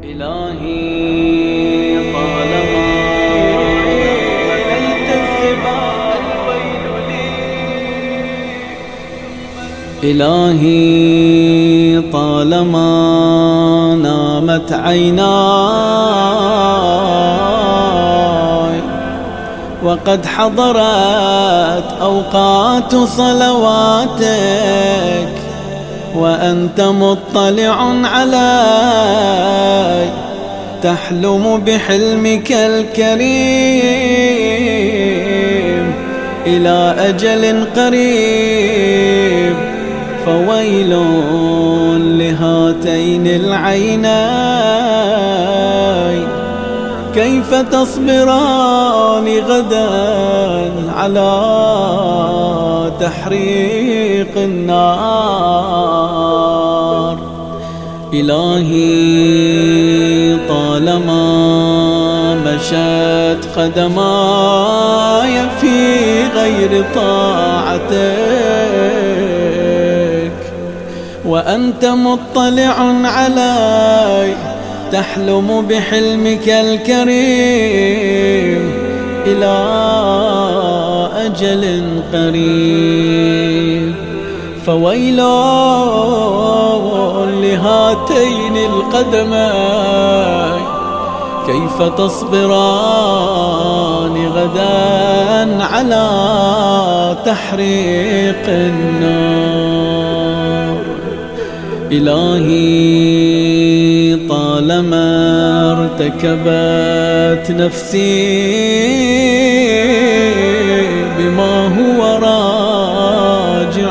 إلهي طالما مللت السباع الويل لي. إلهي طالما نامت عيناي وقد حضرت أوقات صلواتك وأنت مطلع علي تحلم بحلمك الكريم إلى أجل قريب. فويل لهاتين العينين كيف تصبران غدا على تحريق النار. إلهي طالما مشت قدماي في غير طاعتك وأنت مطلع علي تحلم بحلمك الكريم إلى أجل قريب. فويل لهاتين القدمين كيف تصبران غدا على تحريق النار. إلهي طالما ارتكبت نفسي بما هو راجع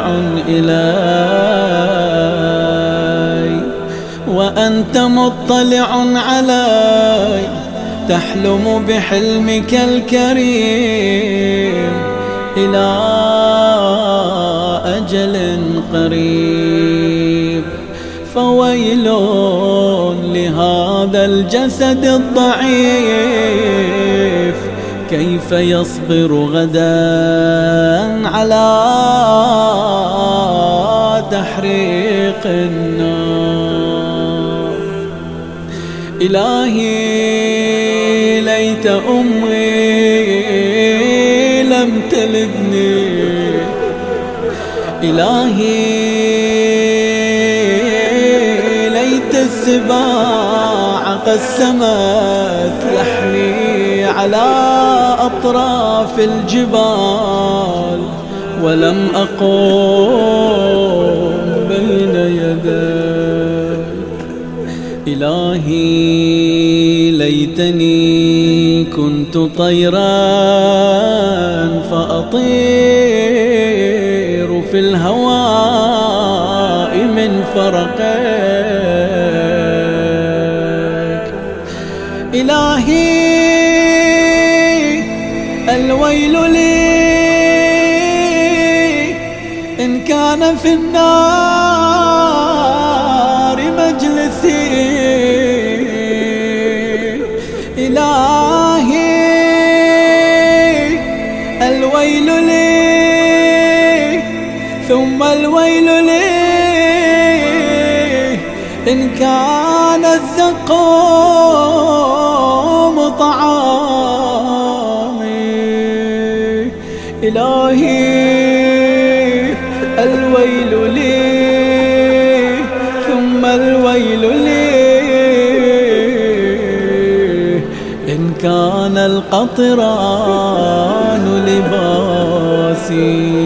إلي وأنت مطلع علي تحلم بحلمك الكريم إلى أجل قريب. فويل لهذا الجسد الضعيف كيف يصبر غدا على تحريق النار. إلهي ليت أمي لم تلدني. إلهي السباع قسمت لحمي على أطراف الجبال ولم أقوم بين يديك. إلهي ليتني كنت طيرا فأطير في الهواء من فرقك. إلهي الويل لي إن كان في النار مجلسي. إلهي الويل لي ثم الويل لي إن كان الزقوم طعامي. إلهي الويل لي ثم الويل لي إن كان القطران لباسي.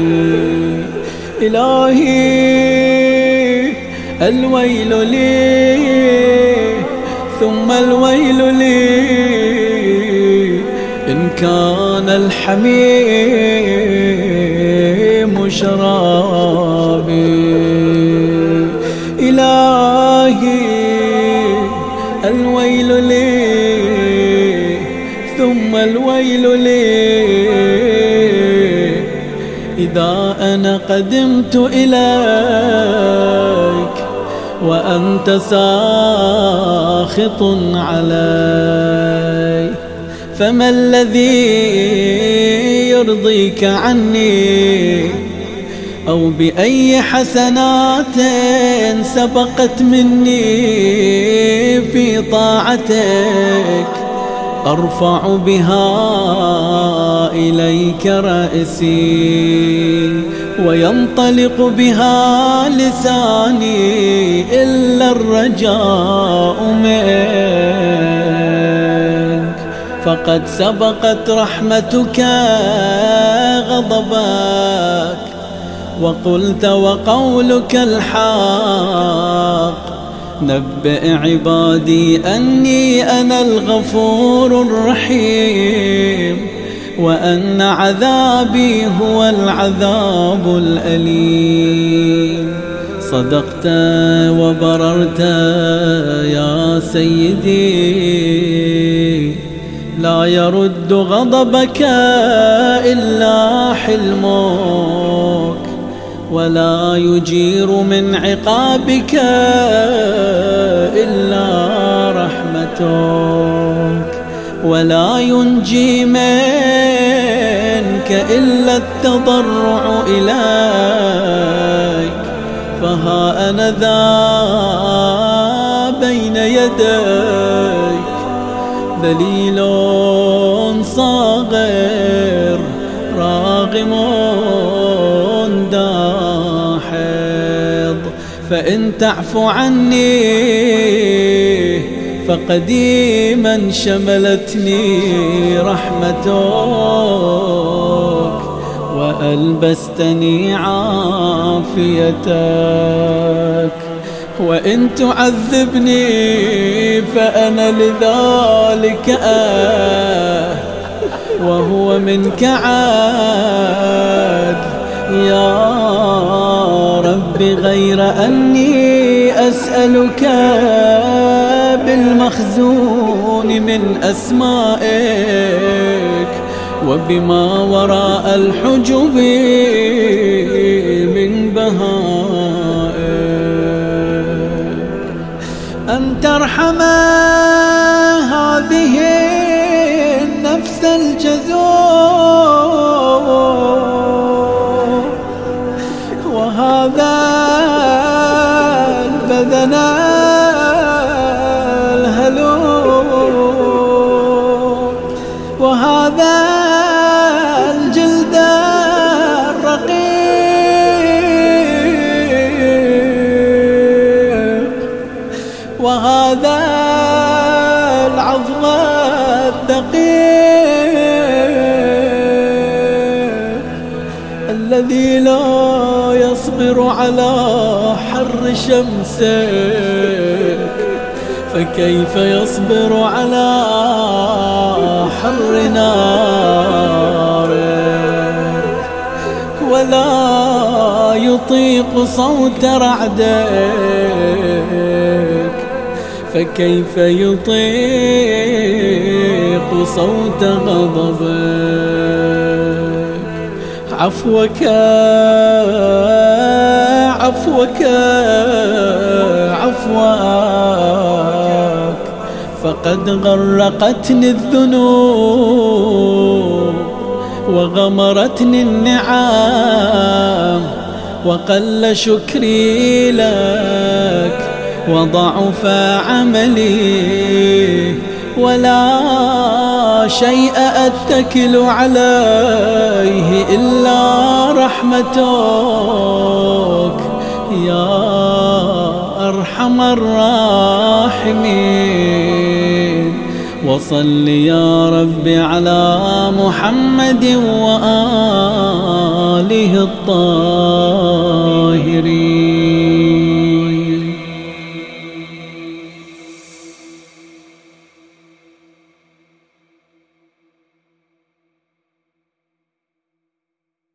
إلهي الويل لي ثم الويل لي إن كان الحميم شرابي. إلهي الويل لي ثم الويل لي إذا أنا قدمت إليك وأنت ساخط علي. فما الذي يرضيك عني أو بأي حسنات سبقت مني في طاعتك أرفع بها إليك رأسي وينطلق بها لساني إلا الرجاء منك. فقد سبقت رحمتك غضبك وقلت وقولك الحق نبئ عبادي أني أنا الغفور الرحيم وأن عذابي هو العذاب الأليم. صدقت وبررت يا سيدي لا يرد غضبك إلا حلمك ولا يجير من عقابك إلا رحمتك ولا ينجي منك إلا التضرع إليك. فها أنا ذا بين يديك ذليل صاغر راغم داحض. فإن تعف عني فقديما شملتني رحمتك وألبستني عافيتك. وإن تعذبني فأنا لذلك وهو منك عاد يا رب غير أني أسألك بالمخزون من أسمائك وبما وراء الحجب من بهائك أن ترحم هذه النفس الجزور وهذا البدن الهلوع وهذا الجلد الرقيق وهذا العظم الدقيق الذي لا يصبر على حر شمسك فكيف يصبر على حر نارك ولا يطيق صوت رعدك فكيف يطيق صوت غضبك. عفوك عفوك عفوك فقد غرقتني الذنوب وغمرتني النعم وقل شكري لك وضعف عملي ولا شيء أتكل عليه إلا رحمتك يا أرحم الراحمين. وصل يا رب على محمد وآله الطاهرين.